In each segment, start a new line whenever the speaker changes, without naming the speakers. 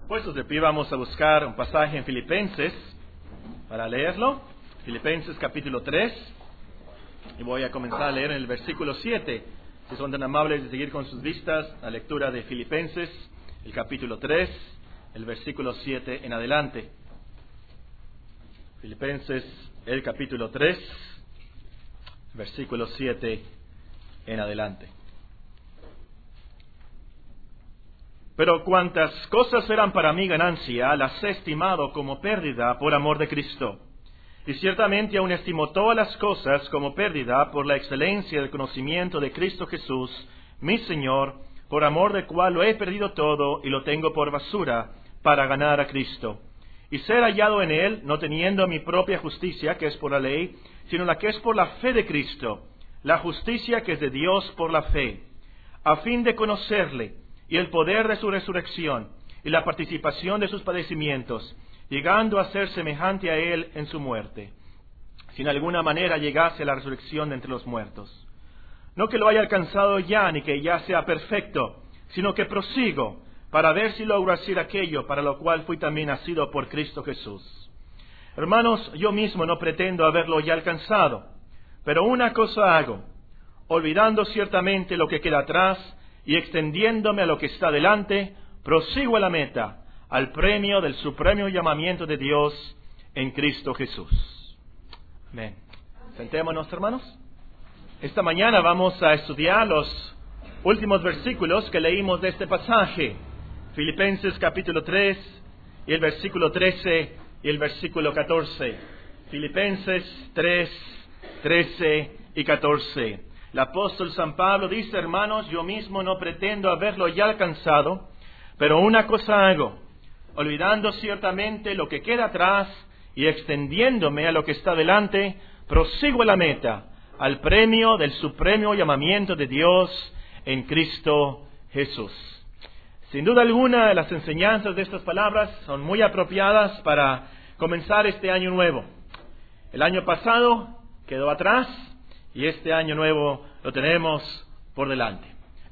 Puestos de pie, vamos a buscar un pasaje en Filipenses para leerlo. Filipenses capítulo 3. Y voy a comenzar a leer en el versículo 7. Si son tan amables de seguir con sus vistas, la lectura de Filipenses, el capítulo 3, el versículo 7 en adelante. Filipenses, el capítulo 3, versículo 7 en adelante. Pero cuantas cosas eran para mí ganancia, las he estimado como pérdida por amor de Cristo. Y ciertamente aún estimo todas las cosas como pérdida por la excelencia del conocimiento de Cristo Jesús, mi Señor, por amor del cual lo he perdido todo y lo tengo por basura para ganar a Cristo. Y ser hallado en Él, no teniendo mi propia justicia, que es por la ley, sino la que es por la fe de Cristo, la justicia que es de Dios por la fe, a fin de conocerle y el poder de su resurrección y la participación de sus padecimientos, llegando a ser semejante a Él en su muerte, si en alguna manera llegase a la resurrección de entre los muertos. No que lo haya alcanzado ya, ni que ya sea perfecto, sino que prosigo para ver si logro hacer aquello para lo cual fui también nacido por Cristo Jesús. Hermanos, yo mismo no pretendo haberlo ya alcanzado, pero una cosa hago, olvidando ciertamente lo que queda atrás y extendiéndome a lo que está delante, prosigo a la meta, al premio del supremo llamamiento de Dios en Cristo Jesús. Amén. Sentémonos, hermanos. Esta mañana vamos a estudiar los últimos versículos que leímos de este pasaje. Filipenses capítulo 3 y el versículo 13 y el versículo 14. Filipenses 3, 13 y 14. El apóstol San Pablo dice, hermanos, yo mismo no pretendo haberlo ya alcanzado, pero una cosa hago, olvidando ciertamente lo que queda atrás y extendiéndome a lo que está delante, prosigo a la meta, al premio del supremo llamamiento de Dios en Cristo Jesús. Sin duda alguna, las enseñanzas de estas palabras son muy apropiadas para comenzar este año nuevo. El año pasado quedó atrás y este año nuevo lo tenemos por delante.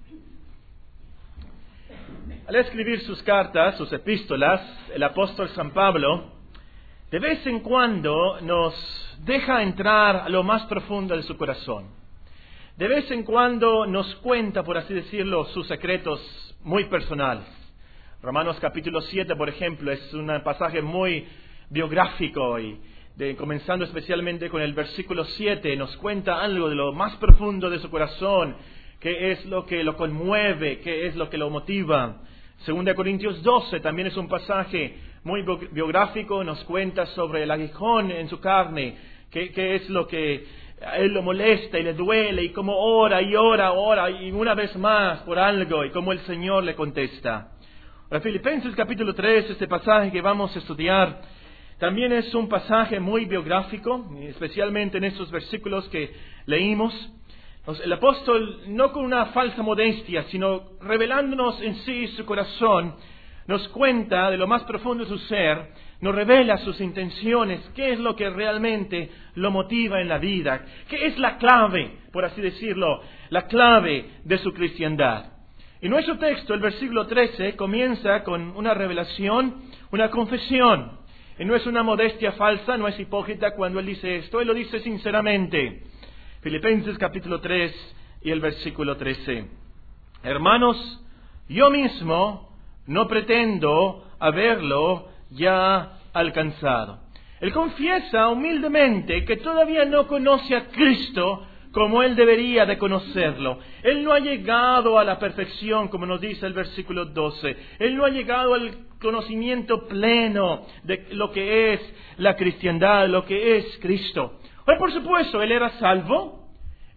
Al escribir sus cartas, sus epístolas, el apóstol San Pablo, de vez en cuando nos deja entrar a lo más profundo de su corazón. De vez en cuando nos cuenta, por así decirlo, sus secretos muy personales. Romanos capítulo 7, por ejemplo, es un pasaje muy biográfico y comenzando especialmente con el versículo 7, nos cuenta algo de lo más profundo de su corazón, qué es lo que lo conmueve, qué es lo que lo motiva. 2 Corintios 12 también es un pasaje muy biográfico, nos cuenta sobre el aguijón en su carne, qué es lo que a él lo molesta y le duele, y cómo ora y ora, y una vez más por algo, y cómo el Señor le contesta. Ahora, Filipenses capítulo 3, este pasaje que vamos a estudiar, también es un pasaje muy biográfico, especialmente en estos versículos que leímos. El apóstol, no con una falsa modestia, sino revelándonos en sí su corazón, nos cuenta de lo más profundo de su ser, nos revela sus intenciones, qué es lo que realmente lo motiva en la vida, qué es la clave, por así decirlo, la clave de su cristiandad. Y nuestro texto, el versículo 13, comienza con una revelación, una confesión. Y no es una modestia falsa, no es hipócrita cuando él dice esto, él lo dice sinceramente. Filipenses capítulo 3 y el versículo 13. Hermanos, yo mismo no pretendo haberlo ya alcanzado. Él confiesa humildemente que todavía no conoce a Cristo como él debería de conocerlo. Él no ha llegado a la perfección, como nos dice el versículo 12. Él no ha llegado al conocimiento pleno de lo que es la cristiandad, lo que es Cristo. Ahora, por supuesto, él era salvo,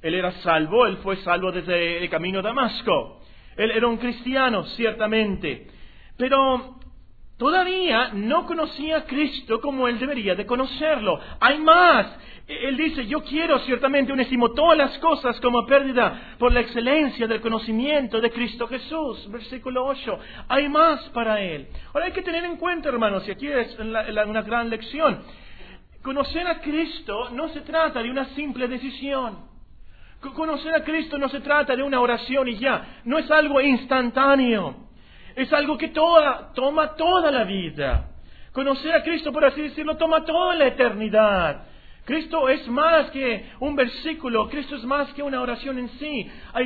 él fue salvo desde el camino a Damasco. Él era un cristiano, ciertamente, pero todavía no conocía a Cristo como él debería de conocerlo. Hay más. Él dice, yo quiero ciertamente, aún estimo todas las cosas como pérdida por la excelencia del conocimiento de Cristo Jesús. Versículo 8. Hay más para él. Ahora hay que tener en cuenta, hermanos, y aquí es una gran lección. Conocer a Cristo no se trata de una simple decisión. Conocer a Cristo no se trata de una oración y ya. No es algo instantáneo. Es algo que toma toda la vida. Conocer a Cristo, por así decirlo, toma toda la eternidad. Cristo es más que un versículo, Cristo es más que una oración en sí. Hay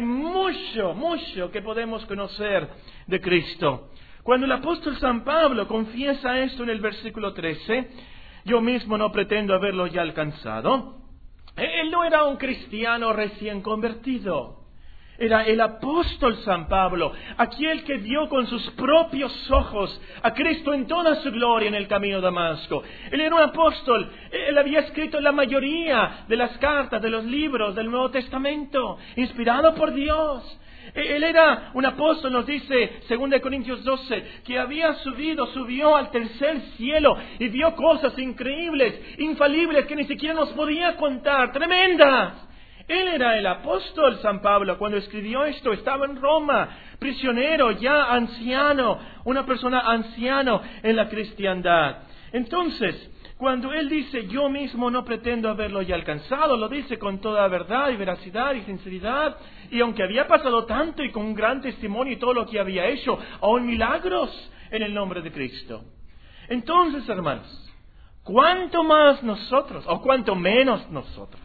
mucho que podemos conocer de Cristo. Cuando el apóstol San Pablo confiesa esto en el versículo 13, yo mismo no pretendo haberlo ya alcanzado. Él no era un cristiano recién convertido. Era el apóstol San Pablo, aquel que vio con sus propios ojos a Cristo en toda su gloria en el camino de Damasco. Él era un apóstol, él había escrito la mayoría de las cartas, de los libros del Nuevo Testamento, inspirado por Dios. Él era un apóstol, nos dice 2 Corintios 12, que subió al tercer cielo y vio cosas increíbles, infalibles, que ni siquiera nos podía contar, tremendas. Él era el apóstol San Pablo. Cuando escribió esto, estaba en Roma, prisionero, ya anciano, una persona anciano en la cristiandad. Entonces, cuando él dice, yo mismo no pretendo haberlo ya alcanzado, lo dice con toda verdad y veracidad y sinceridad. Y aunque había pasado tanto y con un gran testimonio y todo lo que había hecho, aún milagros en el nombre de Cristo. Entonces, hermanos, ¿cuánto más nosotros, o cuánto menos nosotros?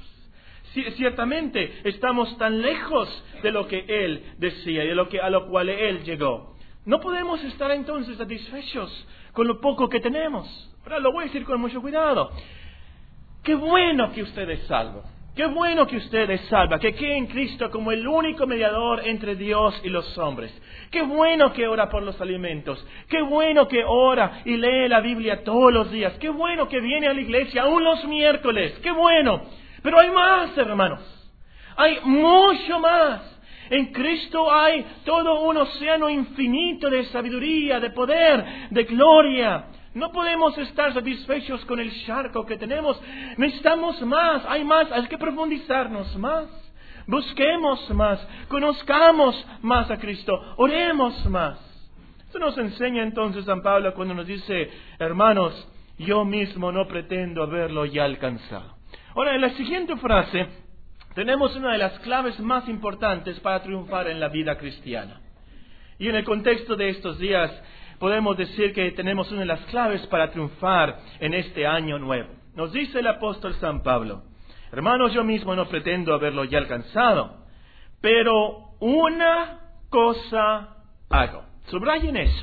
Ciertamente estamos tan lejos de lo que Él decía y a lo cual Él llegó. No podemos estar entonces satisfechos con lo poco que tenemos. Ahora lo voy a decir con mucho cuidado. Qué bueno que usted es salvo. Qué bueno que usted es salva, que cree en Cristo como el único mediador entre Dios y los hombres. Qué bueno que ora por los alimentos. Qué bueno que ora y lee la Biblia todos los días. Qué bueno que viene a la iglesia aún los miércoles. Qué bueno. Pero hay más, hermanos. Hay mucho más. En Cristo hay todo un océano infinito de sabiduría, de poder, de gloria. No podemos estar satisfechos con el charco que tenemos. Necesitamos más, hay más, hay que profundizarnos más. Busquemos más, conozcamos más a Cristo, oremos más. Esto nos enseña entonces San Pablo cuando nos dice, hermanos, yo mismo no pretendo haberlo ya alcanzado. Ahora, en la siguiente frase tenemos una de las claves más importantes para triunfar en la vida cristiana. Y en el contexto de estos días podemos decir que tenemos una de las claves para triunfar en este año nuevo. Nos dice el apóstol San Pablo, hermanos, yo mismo no pretendo haberlo ya alcanzado, pero una cosa hago. Subrayen eso.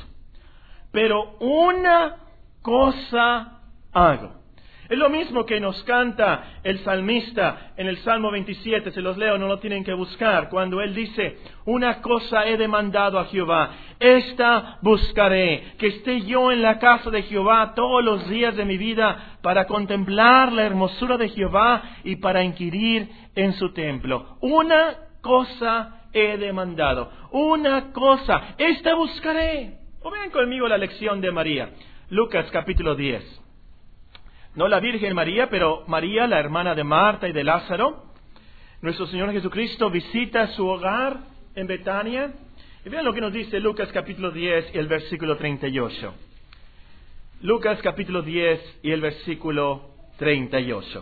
Pero una cosa hago. Es lo mismo que nos canta el salmista en el Salmo 27, se los leo, no lo tienen que buscar, cuando él dice, una cosa he demandado a Jehová, esta buscaré, que esté yo en la casa de Jehová todos los días de mi vida para contemplar la hermosura de Jehová y para inquirir en su templo. Una cosa he demandado, una cosa, esta buscaré. O vean conmigo la lección de María, Lucas capítulo 10. No la Virgen María, pero María, la hermana de Marta y de Lázaro. Nuestro Señor Jesucristo visita su hogar en Betania. Y vean lo que nos dice Lucas capítulo 10 y el versículo 38. Lucas capítulo 10 y el versículo 38.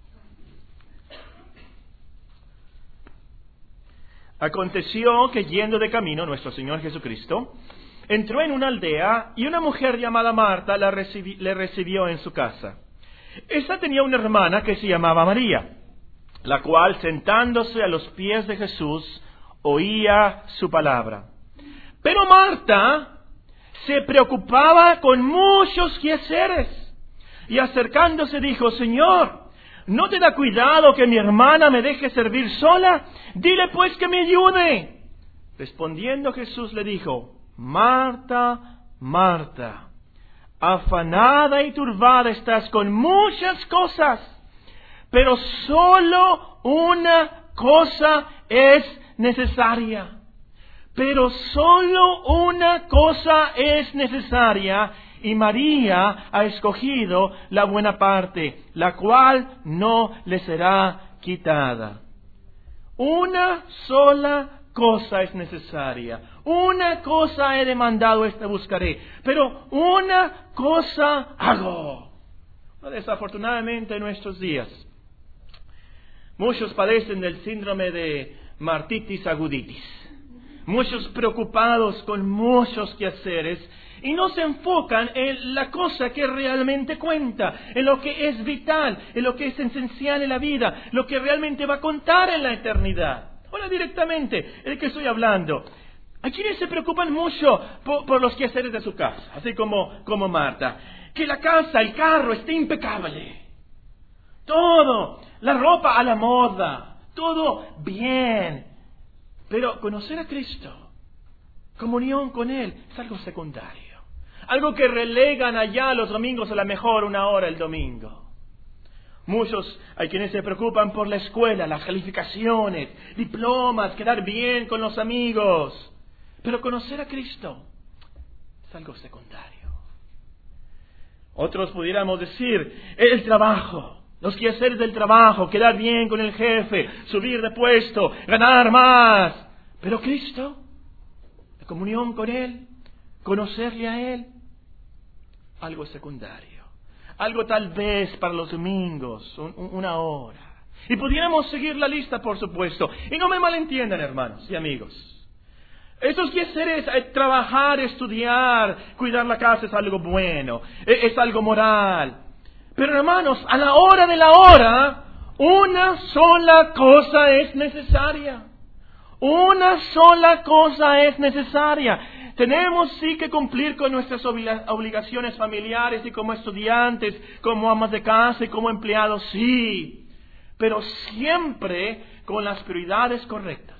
Aconteció que yendo de camino nuestro Señor Jesucristo, entró en una aldea y una mujer llamada Marta le recibió en su casa. Esta tenía una hermana que se llamaba María, la cual sentándose a los pies de Jesús oía su palabra. Pero Marta se preocupaba con muchos quehaceres y acercándose dijo, Señor, ¿no te da cuidado que mi hermana me deje servir sola? Dile pues que me ayude. Respondiendo Jesús le dijo, Marta, Marta, afanada y turbada estás con muchas cosas, pero solo una cosa es necesaria. Pero solo una cosa es necesaria, y María ha escogido la buena parte, la cual no le será quitada. Una sola cosa es necesaria. Una cosa he demandado, esta buscaré. Pero una cosa hago. Desafortunadamente en nuestros días, muchos padecen del síndrome de martitis aguditis. muchos preocupados con muchos quehaceres y no se enfocan en la cosa que realmente cuenta, en lo que es vital, en lo que es esencial en la vida, lo que realmente va a contar en la eternidad. Hola, directamente, ¿de qué estoy hablando? Hay quienes se preocupan mucho por los quehaceres de su casa, así como Marta. Que la casa, el carro esté impecable. Todo, la ropa a la moda, todo bien. Pero conocer a Cristo, comunión con Él, es algo secundario. Algo que relegan allá los domingos, a lo mejor 1 hora el domingo. Muchos hay quienes se preocupan por la escuela, las calificaciones, diplomas, quedar bien con los amigos. Pero conocer a Cristo es algo secundario. Otros pudiéramos decir, el trabajo, los quehaceres del trabajo, quedar bien con el jefe, subir de puesto, ganar más. Pero Cristo, la comunión con Él, conocerle a Él, algo secundario. Algo tal vez para los domingos, 1 hora. Y pudiéramos seguir la lista, por supuesto. Y no me malentiendan, hermanos y amigos. Estos quehaceres, trabajar, estudiar, cuidar la casa es algo bueno, es algo moral. Pero hermanos, a la hora de la hora, una sola cosa es necesaria. Una sola cosa es necesaria. Tenemos sí que cumplir con nuestras obligaciones familiares y como estudiantes, como amas de casa y como empleados, sí. Pero siempre con las prioridades correctas.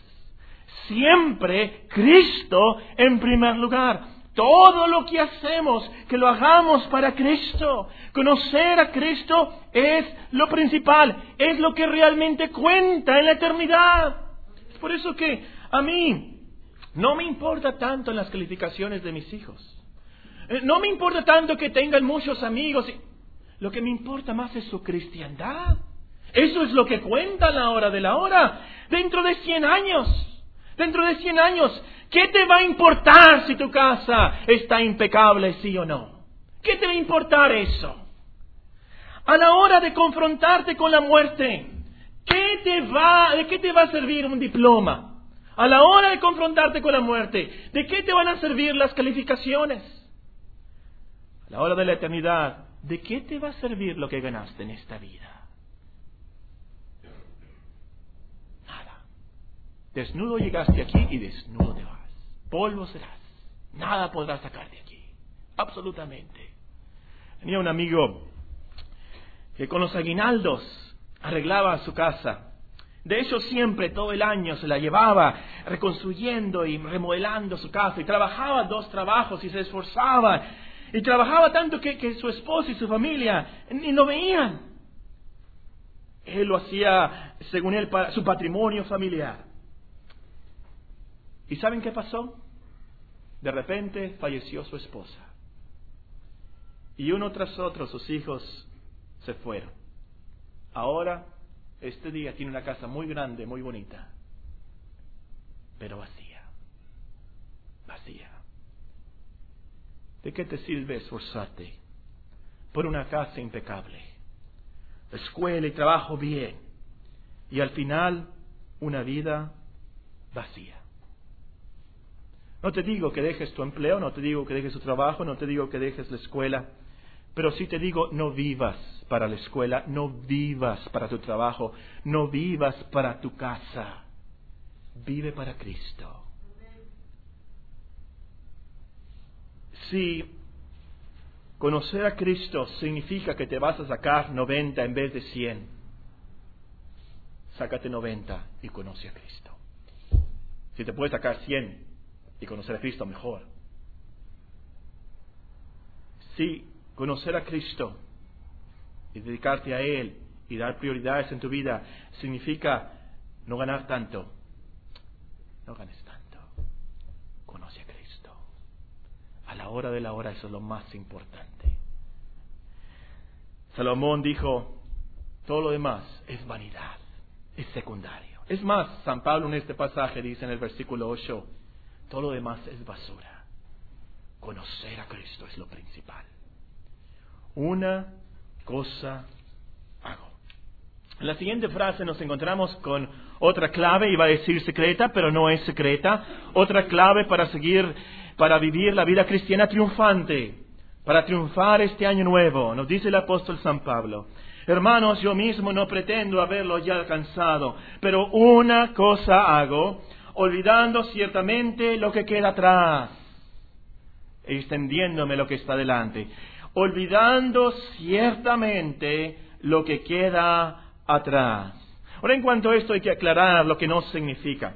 Siempre Cristo en primer lugar. Todo lo que hacemos, que lo hagamos para Cristo. Conocer a Cristo es lo principal, es lo que realmente cuenta en la eternidad. Es por eso que a mí no me importa tanto las calificaciones de mis hijos. No me importa tanto que tengan muchos amigos. Lo que me importa más es su cristiandad. Eso es lo que cuenta a la hora de la hora. Dentro de 100 años. Dentro de 100 años, ¿qué te va a importar si tu casa está impecable, sí o no? ¿Qué te va a importar eso? A la hora de confrontarte con la muerte, ¿de qué te va a servir un diploma? A la hora de confrontarte con la muerte, ¿de qué te van a servir las calificaciones? A la hora de la eternidad, ¿de qué te va a servir lo que ganaste en esta vida? Desnudo llegaste aquí y desnudo te vas. Polvo serás. Nada podrás sacar de aquí. Absolutamente. Tenía un amigo que con los aguinaldos arreglaba su casa. De hecho, siempre, todo el año, se la llevaba reconstruyendo y remodelando su casa. Y trabajaba 2 trabajos y se esforzaba. Y trabajaba tanto que su esposa y su familia ni lo veían. Él lo hacía, según él, para su patrimonio familiar. ¿Y saben qué pasó? De repente falleció su esposa. Y uno tras otro sus hijos se fueron. Ahora, este día tiene una casa muy grande, muy bonita. Pero vacía. Vacía. ¿De qué te sirve esforzarte por una casa impecable? Escuela y trabajo bien. Y al final, una vida vacía. No te digo que dejes tu empleo, no te digo que dejes tu trabajo, no te digo que dejes la escuela, pero sí te digo, no vivas para la escuela, no vivas para tu trabajo, no vivas para tu casa. Vive para Cristo. Si conocer a Cristo significa que te vas a sacar 90 en vez de 100, sácate 90 y conoce a Cristo. Si te puedes sacar 100 y conocer a Cristo, mejor. Si conocer a Cristo y dedicarte a Él y dar prioridades en tu vida significa no ganar tanto, no ganes tanto. Conoce a Cristo. A la hora de la hora, eso es lo más importante. Salomón dijo, todo lo demás es vanidad, es secundario. Es más, San Pablo en este pasaje dice en el versículo 8, todo lo demás es basura. Conocer a Cristo es lo principal. Una cosa hago. En la siguiente frase nos encontramos con Otra clave, iba a decir secreta, pero no es secreta. Otra clave para vivir la vida cristiana triunfante, para triunfar este año nuevo, nos dice el apóstol San Pablo. Hermanos, yo mismo no pretendo haberlo ya alcanzado, pero una cosa hago, olvidando ciertamente lo que queda atrás, e extendiéndome lo que está delante. Olvidando ciertamente lo que queda atrás. Ahora, en cuanto a esto hay que aclarar lo que no significa.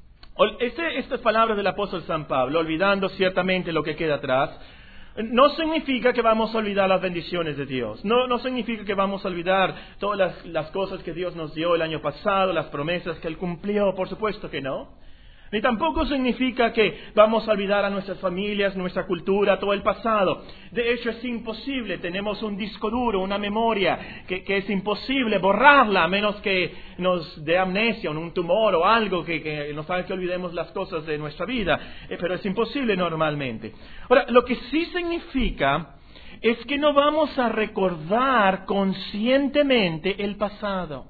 Estas palabras del apóstol San Pablo, olvidando ciertamente lo que queda atrás, no significa que vamos a olvidar las bendiciones de Dios. No significa que vamos a olvidar todas las cosas que Dios nos dio el año pasado, las promesas que Él cumplió, por supuesto que no. Ni tampoco significa que vamos a olvidar a nuestras familias, nuestra cultura, todo el pasado. De hecho, es imposible. Tenemos un disco duro, una memoria que es imposible borrarla, a menos que nos dé amnesia, un tumor o algo que nos haga que olvidemos las cosas de nuestra vida. Pero es imposible normalmente. Ahora, lo que sí significa es que no vamos a recordar conscientemente el pasado.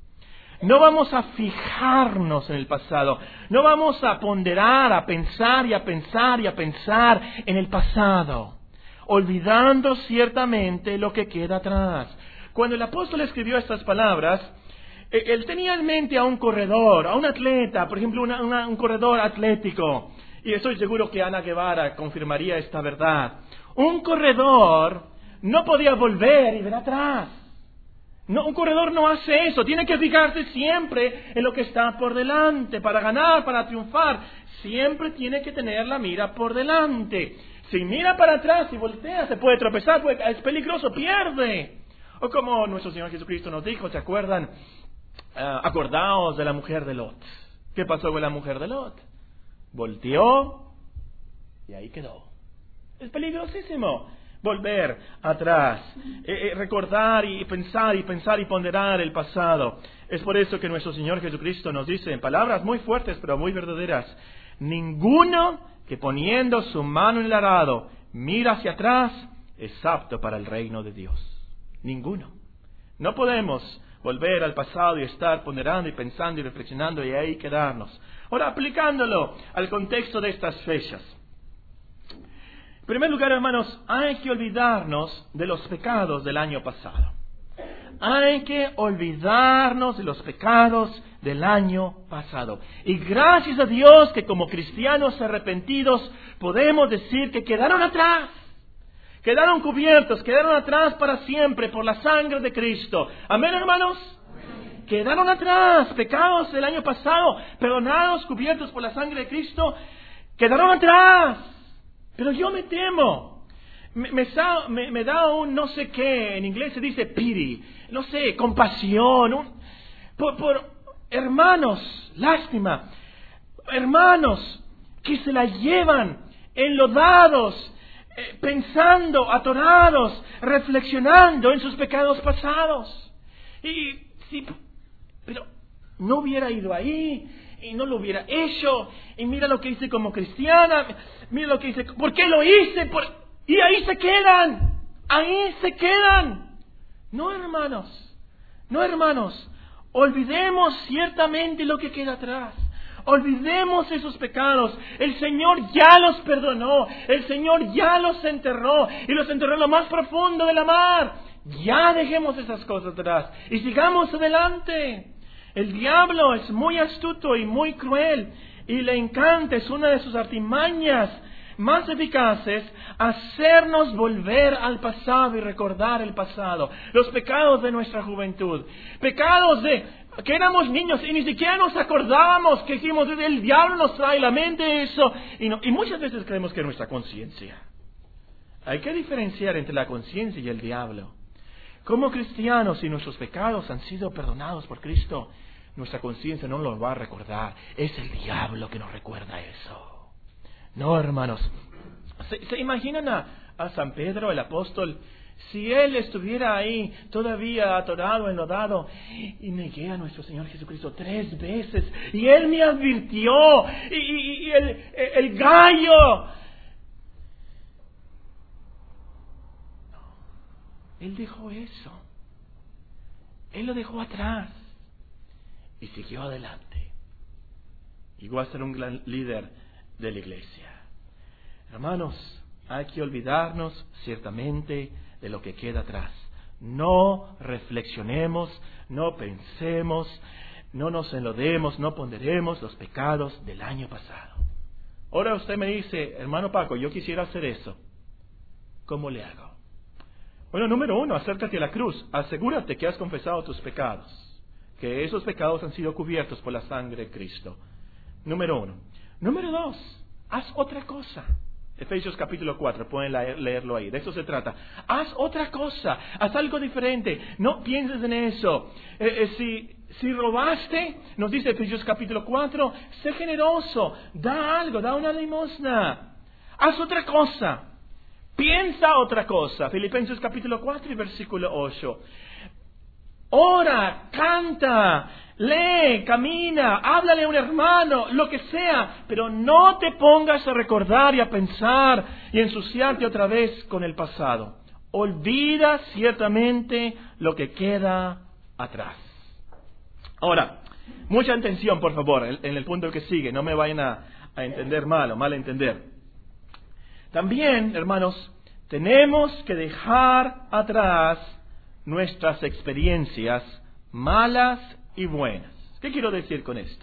No vamos a fijarnos en el pasado, no vamos a ponderar, a pensar y a pensar y a pensar en el pasado, olvidando ciertamente lo que queda atrás. Cuando el apóstol escribió estas palabras, él tenía en mente a un corredor, a un atleta, por ejemplo, un corredor atlético, y estoy seguro que Ana Guevara confirmaría esta verdad. Un corredor no podía volver y ver atrás. No, un corredor no hace eso, tiene que fijarse siempre en lo que está por delante, para ganar, para triunfar. Siempre tiene que tener la mira por delante. Si mira para atrás y voltea, se puede tropezar, es peligroso, pierde. O como nuestro Señor Jesucristo nos dijo, ¿se acuerdan? Acordaos de la mujer de Lot. ¿Qué pasó con la mujer de Lot? Volteó y ahí quedó. Es peligrosísimo volver atrás, recordar y pensar y ponderar el pasado. Es por eso que nuestro Señor Jesucristo nos dice en palabras muy fuertes pero muy verdaderas: ninguno que poniendo su mano en el arado mira hacia atrás es apto para el reino de Dios. Ninguno. No podemos volver al pasado y estar ponderando y pensando y reflexionando y ahí quedarnos. Ahora, aplicándolo al contexto de estas fechas. En primer lugar, hermanos, hay que olvidarnos de los pecados del año pasado. Hay que olvidarnos de los pecados del año pasado. Y gracias a Dios que como cristianos arrepentidos podemos decir que quedaron atrás. Quedaron cubiertos, quedaron atrás para siempre por la sangre de Cristo. ¿Amén, hermanos? Amén. Quedaron atrás, pecados del año pasado, perdonados, cubiertos por la sangre de Cristo, quedaron atrás. Pero yo me temo, me da un no sé qué, en inglés se dice pity, no sé, compasión, por hermanos, lástima, hermanos que se la llevan enlodados, pensando, atorados, reflexionando en sus pecados pasados. Y sí, pero no hubiera ido ahí, y no lo hubiera hecho, y mira lo que hice como cristiana, mira lo que hice, ¿por qué lo hice? Y ahí se quedan. No, hermanos, olvidemos ciertamente lo que queda atrás. Olvidemos esos pecados. El Señor ya los perdonó. El Señor ya los enterró. Y los enterró en lo más profundo de la mar. Ya dejemos esas cosas atrás. Y sigamos adelante. El diablo es muy astuto y muy cruel. Y le encanta, es una de sus artimañas más eficaces, hacernos volver al pasado y recordar el pasado. Los pecados de nuestra juventud. Pecados que éramos niños y ni siquiera nos acordábamos que hicimos. El diablo nos trae a la mente eso. Y muchas veces creemos que es nuestra conciencia. Hay que diferenciar entre la conciencia y el diablo. Como cristianos, si nuestros pecados han sido perdonados por Cristo, nuestra conciencia no los va a recordar. Es el diablo que nos recuerda eso. No, hermanos. ¿Se imaginan a San Pedro, el apóstol? Si él estuviera ahí todavía atorado, enlodado, y negué a nuestro Señor Jesucristo 3 veces, y él me advirtió, y el gallo. No, él dejó eso. Él lo dejó atrás. y siguió adelante. Llegó a ser un gran líder de la iglesia. Hermanos, hay que olvidarnos ciertamente de lo que queda atrás. No reflexionemos, no pensemos, no nos enlodemos, no ponderemos los pecados del año pasado. Ahora usted me dice, hermano Paco, yo quisiera hacer eso. ¿Cómo le hago? Bueno, número 1, acércate a la cruz. Asegúrate que has confesado tus pecados, que esos pecados han sido cubiertos por la sangre de Cristo. Número 1. Número 2, haz otra cosa. Efesios capítulo 4, pueden leerlo ahí, de eso se trata. Haz otra cosa, haz algo diferente, no pienses en eso. Si robaste, nos dice Efesios capítulo 4, sé generoso, da algo, da una limosna. Haz otra cosa, piensa otra cosa. Filipenses capítulo 4 y versículo 8. Ora, canta, lee, camina, háblale a un hermano, lo que sea, pero no te pongas a recordar y a pensar y ensuciarte otra vez con el pasado. Olvida ciertamente lo que queda atrás. Ahora, mucha atención, por favor, en el punto que sigue, no me vayan a entender mal o mal entender. También, hermanos, tenemos que dejar atrás nuestras experiencias malas y buenas. ¿Qué quiero decir con esto?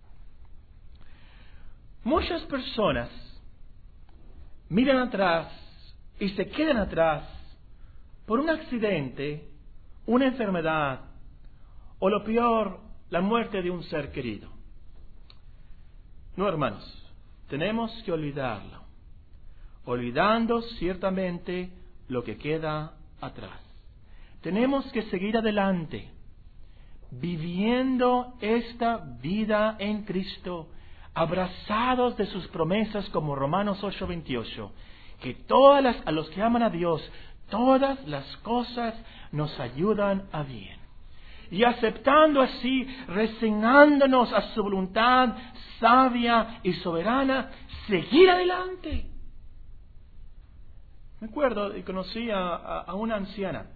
Muchas personas miran atrás y se quedan atrás por un accidente, una enfermedad o lo peor, la muerte de un ser querido. No, hermanos, tenemos que olvidarlo, olvidando ciertamente lo que queda atrás. Tenemos que seguir adelante, viviendo esta vida en Cristo, abrazados de sus promesas como Romanos 8:28, que a los que aman a Dios, todas las cosas nos ayudan a bien. Y aceptando así, resignándonos a su voluntad sabia y soberana, seguir adelante. Me acuerdo y conocí a una anciana.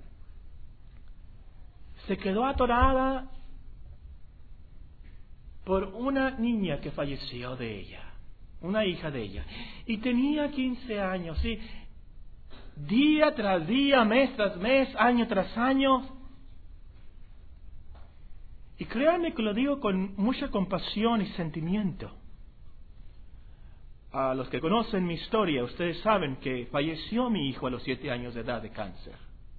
Se quedó atorada por una niña que falleció de ella, una hija de ella, y tenía 15 años, ¿sí? Día tras día, mes tras mes, año tras año. Y créanme que lo digo con mucha compasión y sentimiento. A los que conocen mi historia, ustedes saben que falleció mi hijo a los 7 años de edad de cáncer.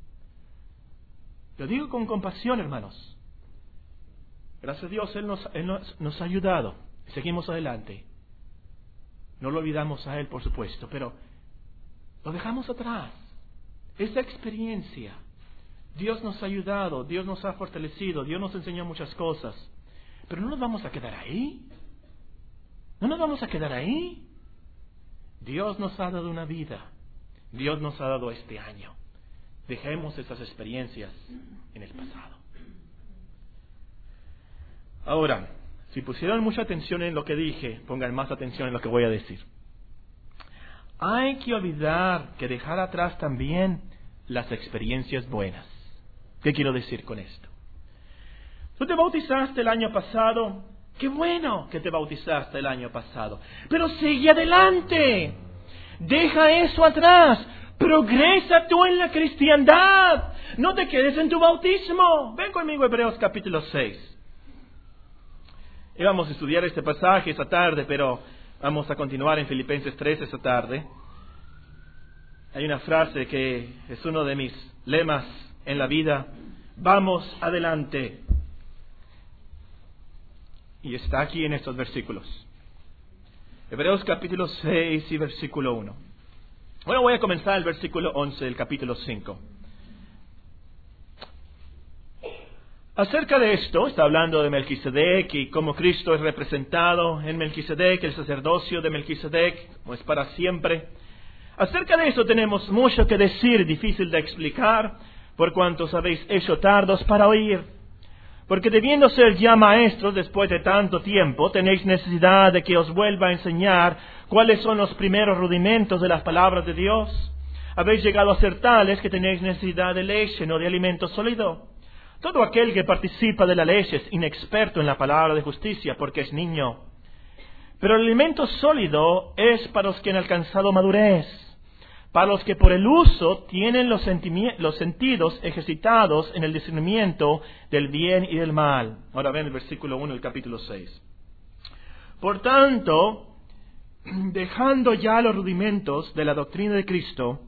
Lo digo con compasión, hermanos. Gracias a Dios, Él nos ha ayudado. Seguimos adelante. No lo olvidamos a Él, por supuesto, pero lo dejamos atrás. Esa experiencia, Dios nos ha ayudado, Dios nos ha fortalecido, Dios nos enseñó muchas cosas. Pero no nos vamos a quedar ahí. No nos vamos a quedar ahí. Dios nos ha dado una vida. Dios nos ha dado este año. Dejemos esas experiencias en el pasado. Ahora, si pusieron mucha atención en lo que dije, pongan más atención en lo que voy a decir. Hay que olvidar que dejar atrás también las experiencias buenas. ¿Qué quiero decir con esto? Tú te bautizaste el año pasado. Qué bueno que te bautizaste el año pasado. Pero sigue adelante. Deja eso atrás. Progresa tú en la cristiandad. No te quedes en tu bautismo. Ven conmigo a Hebreos capítulo 6. Íbamos a estudiar este pasaje esta tarde, pero vamos a continuar en Filipenses 3 esta tarde. Hay una frase que es uno de mis lemas en la vida. Vamos adelante. Y está aquí en estos versículos. Hebreos capítulo 6 y versículo 1. Bueno, voy a comenzar el versículo 11 del capítulo 5. Acerca de esto, está hablando de Melquisedec y cómo Cristo es representado en Melquisedec, el sacerdocio de Melquisedec, como es para siempre. Acerca de eso tenemos mucho que decir, difícil de explicar, por cuantos habéis hecho tardos para oír. Porque debiendo ser ya maestros después de tanto tiempo, tenéis necesidad de que os vuelva a enseñar cuáles son los primeros rudimentos de las palabras de Dios. Habéis llegado a ser tales que tenéis necesidad de leche, no de alimento sólido. Todo aquel que participa de la ley es inexperto en la palabra de justicia porque es niño. Pero el alimento sólido es para los que han alcanzado madurez, para los que por el uso tienen los sentidos ejercitados en el discernimiento del bien y del mal. Ahora ven el versículo 1 del capítulo 6. Por tanto, dejando ya los rudimentos de la doctrina de Cristo,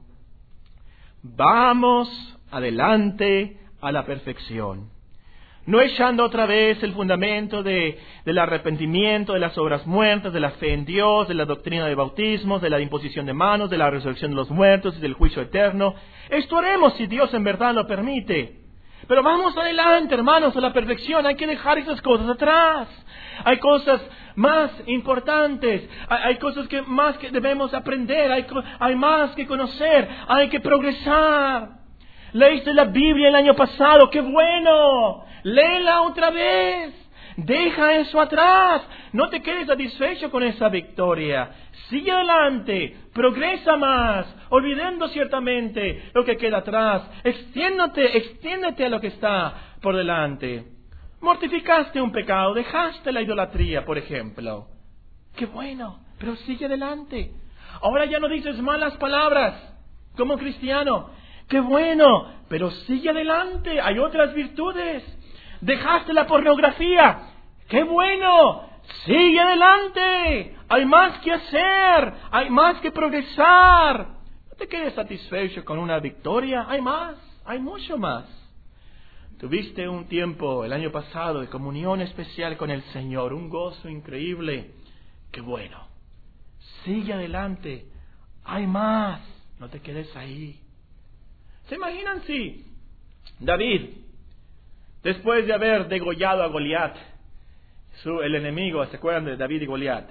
vamos adelante a la perfección, no echando otra vez el fundamento del arrepentimiento, de las obras muertas, de la fe en Dios, de la doctrina de bautismos, de la imposición de manos, de la resurrección de los muertos y del juicio eterno. Esto haremos si Dios en verdad lo permite. Pero vamos adelante, hermanos, a la perfección. Hay que dejar esas cosas atrás. Hay cosas más importantes. Hay cosas que más que debemos aprender. Hay más que conocer. Hay que progresar. Leíste la Biblia el año pasado, ¡qué bueno! Léela otra vez. Deja eso atrás. No te quedes satisfecho con esa victoria. Sigue adelante, progresa más, olvidando ciertamente lo que queda atrás. Extiéndete a lo que está por delante. Mortificaste un pecado, dejaste la idolatría, por ejemplo. ¡Qué bueno! Pero sigue adelante. Ahora ya no dices malas palabras como cristiano. ¡Qué bueno! Pero sigue adelante. Hay otras virtudes. Dejaste la pornografía. ¡Qué bueno! Sigue adelante. Hay más que hacer. Hay más que progresar. No te quedes satisfecho con una victoria. Hay más. Hay mucho más. Tuviste un tiempo el año pasado de comunión especial con el Señor. Un gozo increíble. ¡Qué bueno! Sigue adelante. Hay más. No te quedes ahí. ¿Se imaginan si David, después de haber degollado a Goliat, el enemigo, ¿se acuerdan de David y Goliat?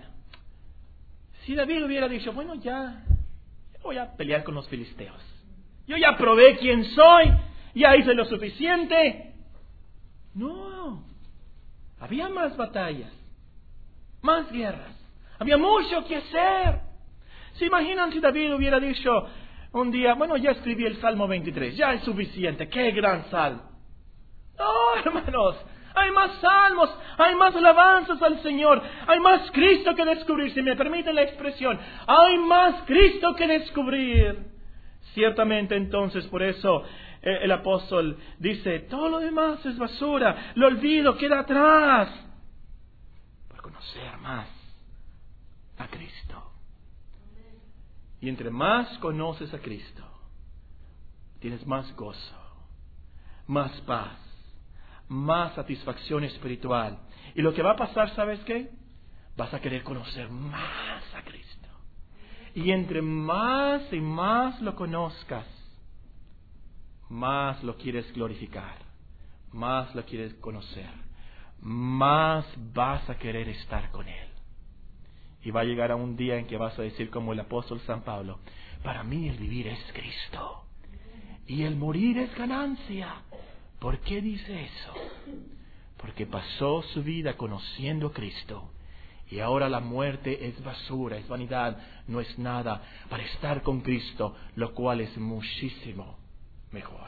Si David hubiera dicho, bueno, ya voy a pelear con los filisteos. Yo ya probé quién soy, ya hice lo suficiente. No, había más batallas, más guerras, había mucho que hacer. ¿Se imaginan si David hubiera dicho un día, bueno, ya escribí el Salmo 23, ya es suficiente, qué gran salmo? No, hermanos, hay más salmos, hay más alabanzas al Señor, hay más Cristo que descubrir, si me permiten la expresión, hay más Cristo que descubrir. Ciertamente entonces, por eso el apóstol dice, todo lo demás es basura, lo olvido, queda atrás, por conocer más a Cristo. Y entre más conoces a Cristo, tienes más gozo, más paz, más satisfacción espiritual. Y lo que va a pasar, ¿sabes qué? Vas a querer conocer más a Cristo. Y entre más y más lo conozcas, más lo quieres glorificar, más lo quieres conocer, más vas a querer estar con Él. Y va a llegar a un día en que vas a decir como el apóstol San Pablo, para mí el vivir es Cristo y el morir es ganancia. ¿Por qué dice eso? Porque pasó su vida conociendo a Cristo y ahora la muerte es basura, es vanidad, no es nada para estar con Cristo, lo cual es muchísimo mejor.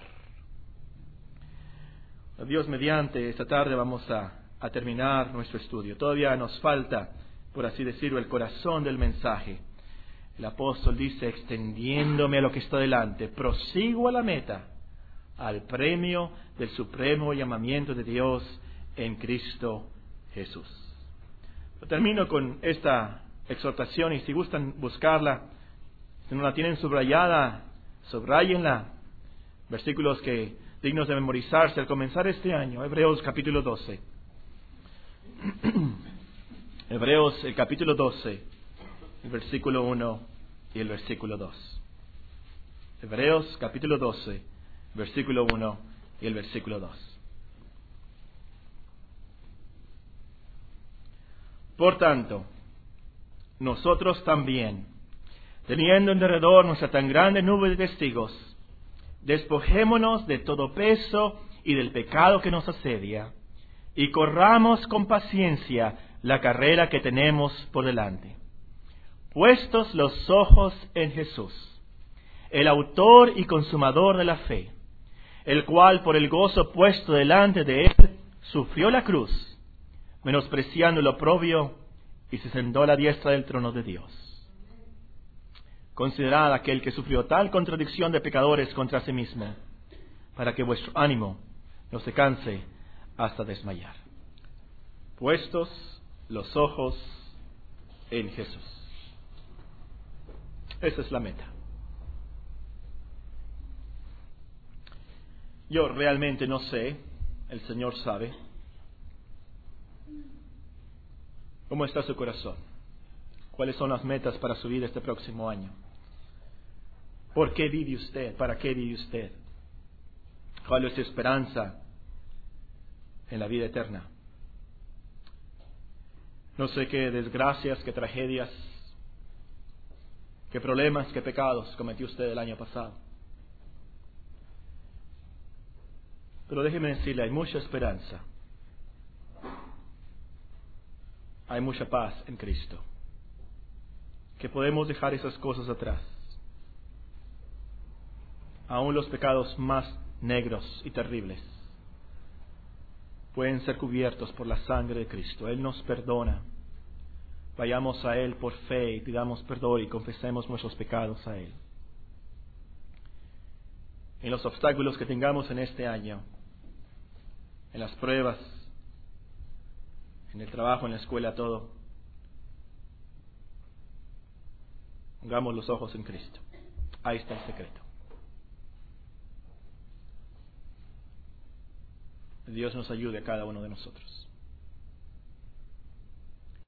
Dios mediante, esta tarde vamos a terminar nuestro estudio. Todavía nos falta, por así decirlo, el corazón del mensaje. El apóstol dice, extendiéndome a lo que está delante, prosigo a la meta, al premio del supremo llamamiento de Dios en Cristo Jesús. Termino con esta exhortación y si gustan buscarla, si no la tienen subrayada, subrayenla. Versículos que dignos de memorizarse al comenzar este año. Hebreos capítulo 12. Hebreos el capítulo 12, el versículo 1 y el versículo 2. Hebreos capítulo 12, versículo 1 y el versículo 2. Por tanto, nosotros también, teniendo en derredor nuestra tan grande nube de testigos, despojémonos de todo peso y del pecado que nos asedia, y corramos con paciencia la carrera que tenemos por delante. Puestos los ojos en Jesús, el autor y consumador de la fe, el cual por el gozo puesto delante de él sufrió la cruz, menospreciando el oprobio, y se sentó a la diestra del trono de Dios. Considerad aquel que sufrió tal contradicción de pecadores contra sí mismo, para que vuestro ánimo no se canse hasta desmayar. Puestos los ojos en Jesús. Esa es la meta. Yo realmente no sé, el Señor sabe, cómo está su corazón. ¿Cuáles son las metas para su vida este próximo año? ¿Por qué vive usted? ¿Para qué vive usted? ¿Cuál es su esperanza en la vida eterna? No sé qué desgracias, qué tragedias, qué problemas, qué pecados cometió usted el año pasado. Pero déjeme decirle, hay mucha esperanza. Hay mucha paz en Cristo. Que podemos dejar esas cosas atrás. Aún los pecados más negros y terribles pueden ser cubiertos por la sangre de Cristo. Él nos perdona. Vayamos a Él por fe y pidamos perdón y confesemos nuestros pecados a Él. En los obstáculos que tengamos en este año, en las pruebas, en el trabajo, en la escuela, todo, pongamos los ojos en Cristo. Ahí está el secreto. Dios nos ayude a cada uno de nosotros.